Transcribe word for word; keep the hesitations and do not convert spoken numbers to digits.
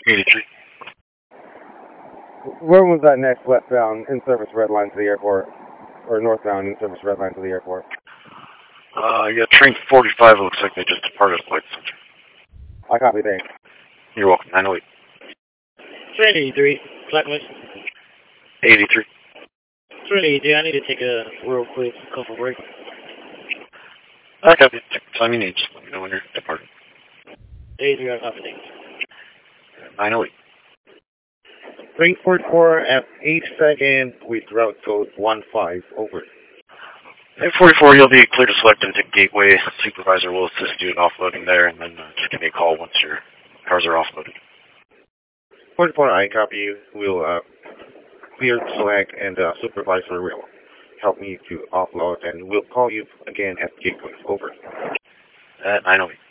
eighty-three. Where was that next westbound in-service red line to the airport? Or northbound in-service red line to the airport? Uh, yeah, train forty-five, it looks like they just departed Flight Center. I copy, thanks. You're welcome, nine oh eight. Train eighty-three, Flatwest. eighty-three. Train eighty-three, I need to take a real quick couple break. I copy. Take the time you need, just let me know when you're departing. eighty-three, I copy, thanks. nine oh eight. Train forty-four at eight seconds with route code one five, over. At forty-four, you'll be clear to select into Gateway. Supervisor will assist you in offloading there, and then uh, just give me a call once your cars are offloaded. forty-four, I copy you. We'll uh, clear to select, and the uh, supervisor will help me to offload, and we'll call you again at Gateway, over. At nine oh eight.